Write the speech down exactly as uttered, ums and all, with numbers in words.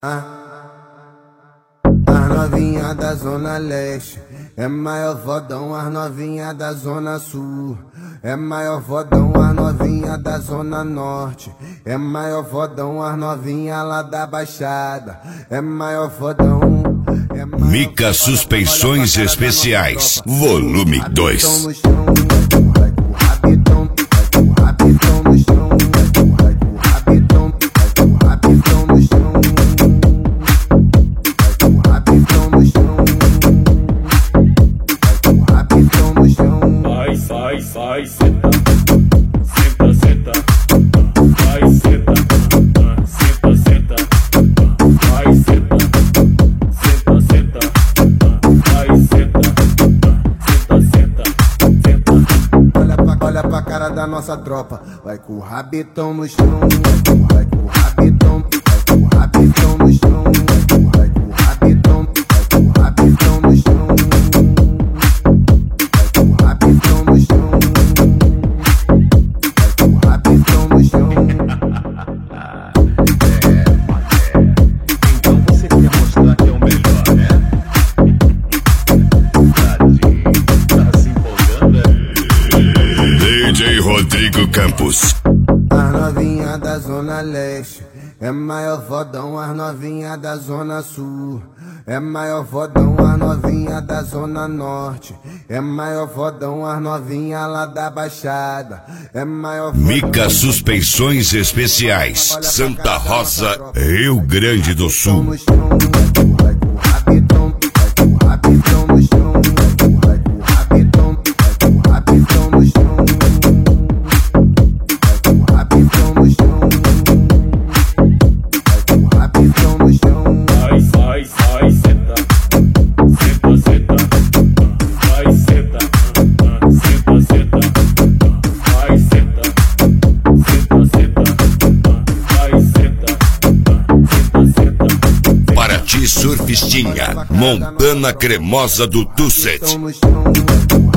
Ah, as novinha da Zona Leste é maior fodão, as novinha da Zona Sul é maior fodão, as novinha da Zona Norte é maior fodão, as novinha lá da Baixada é maior fodão. É maior Mica fodão. Suspensões Especiais, volume dois. Vai, sai, sai, senta, senta, senta, vai, senta, senta, senta, vai, senta, senta, senta, vai, senta, senta, senta, senta. Olha pra, olha pra cara da nossa tropa, vai com o rabetão no chão, vai com o rabetão, vai com o rabetão no chão, vai com o rabetão, vai com o rabetão no chão. D J Rodrigo Campos. As novinha da Zona Leste é maior fodão, as novinha da Zona Sul é maior fodão, as novinha da Zona Norte é maior fodão, as novinha lá da Baixada é maior fodão. Mica Suspensões Especiais, Santa Rosa, Rio Grande do Sul. Vai com o rabetão, vai com o rabetão no chão, vai com o rabetão, vai com o rabetão no chão. Vai, sai, sai, senta, senta, senta, vai, senta, senta, senta, vai, senta, senta, senta, vai, senta, senta, senta. Paraty Surfistinha, Montana Cremosa do Tusset. No chão,